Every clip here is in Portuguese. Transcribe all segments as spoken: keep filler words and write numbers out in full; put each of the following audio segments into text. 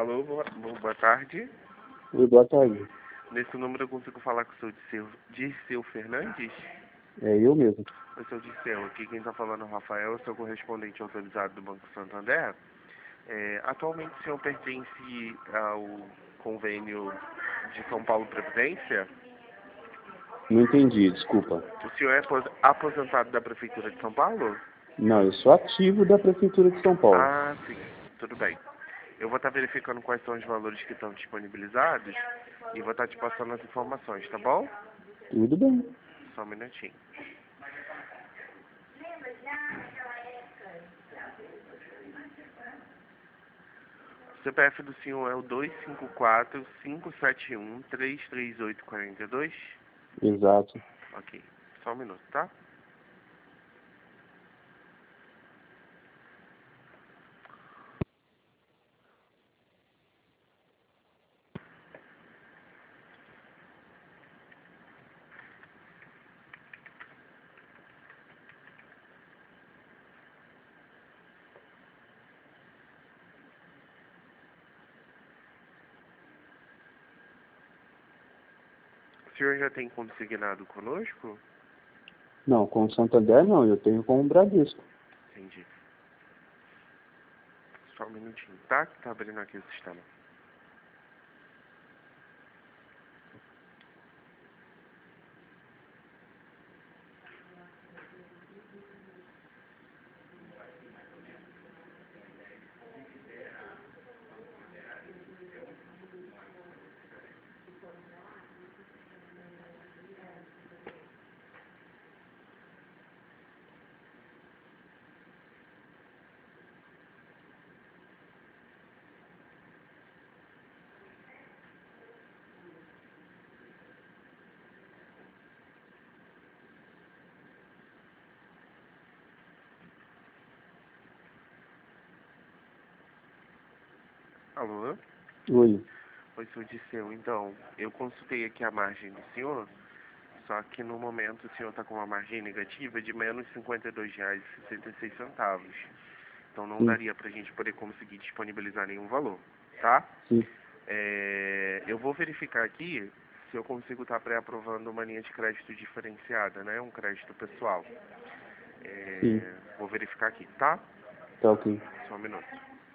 Alô, boa, boa tarde. Oi, boa tarde. Nesse número eu consigo falar com o seu Dirceu, Dirceu Fernandes? É eu mesmo. Oi, seu Dirceu, aqui quem está falando é o Rafael, eu sou correspondente autorizado do Banco Santander. É, atualmente o senhor pertence ao convênio de São Paulo Previdência? Não entendi, desculpa. O senhor é apos- aposentado da Prefeitura de São Paulo? Não, eu sou ativo da Prefeitura de São Paulo. Ah, sim, tudo bem. Eu vou estar verificando quais são os valores que estão disponibilizados e vou estar te passando as informações, tá bom? Tudo bem. Só um minutinho. O C P F do senhor é o dois cinco quatro, cinco sete um, três três oito quatro dois? Exato. Ok, só um minuto, tá? O senhor já tem consignado conosco? Não, com o Santander não, eu tenho com o Bradesco. Entendi. Só um minutinho, tá? Que tá abrindo aqui o sistema. Alô? Oi. Oi, senhor Dirceu. Então, eu consultei aqui a margem do senhor, só que no momento o senhor está com uma margem negativa de menos cinquenta e dois reais e sessenta e seis centavos. Então não Sim, daria para a gente poder conseguir disponibilizar nenhum valor, tá? sim. É, eu vou verificar aqui se eu consigo estar pré-aprovando uma linha de crédito diferenciada, né? Um crédito pessoal. Sim, É, vou verificar aqui, tá? tá ok. Só um minuto.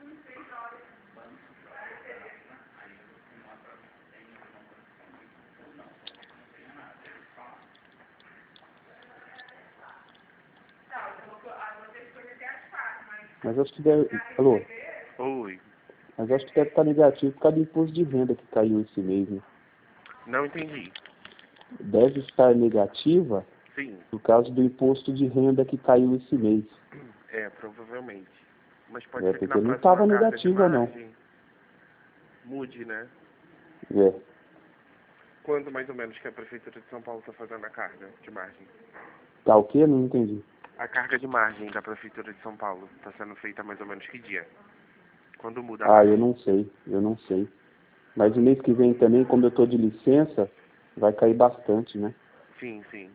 Mas acho que deve... Alô? Oi, Mas acho que deve estar negativo por causa do imposto de renda que caiu esse mês, né? não entendi. Deve estar negativa Sim, por causa do imposto de renda que caiu esse mês. é, provavelmente. Mas pode É, ser que na porque não próxima estava carga de negativa, não. margem mude, né? É. Quanto mais ou menos que a Prefeitura de São Paulo está fazendo a carga de margem? Tá o quê? Não entendi. A carga de margem da Prefeitura de São Paulo está sendo feita mais ou menos que dia? Quando muda a Ah, eu margem? não sei. Eu não sei. Mas o mês que vem também, como eu estou de licença, vai cair bastante, né? Sim, sim.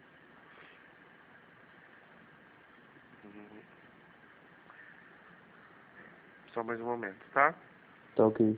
Uhum. Só mais um momento, tá? Tá ok.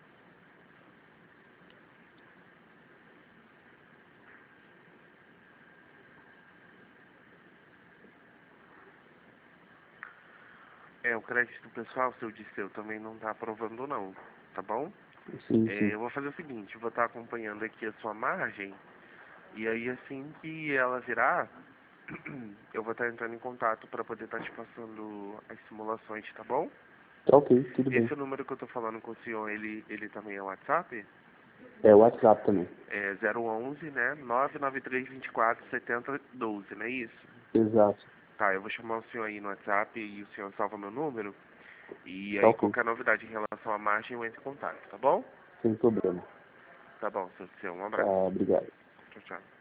É, o crédito pessoal, seu Disseu, também não está aprovando não, tá bom? Sim, É, sim. eu vou fazer o seguinte, eu vou estar acompanhando aqui a sua margem, e aí assim que ela virar, eu vou estar entrando em contato para poder estar te passando as simulações, tá bom? Tá ok, tudo bem. Esse número que eu tô falando com o senhor, ele, ele também é WhatsApp? É o WhatsApp também. É zero onze, né? nove nove três dois quatro sete zero um dois, não é isso? Exato. Tá, eu vou chamar o senhor aí no WhatsApp e o senhor salva meu número. E Tá aí ok. qualquer novidade em relação à margem eu entro em contato, tá bom? Sem problema. Tá bom, seu senhor. Um Tá, abraço. obrigado. Tchau, tchau.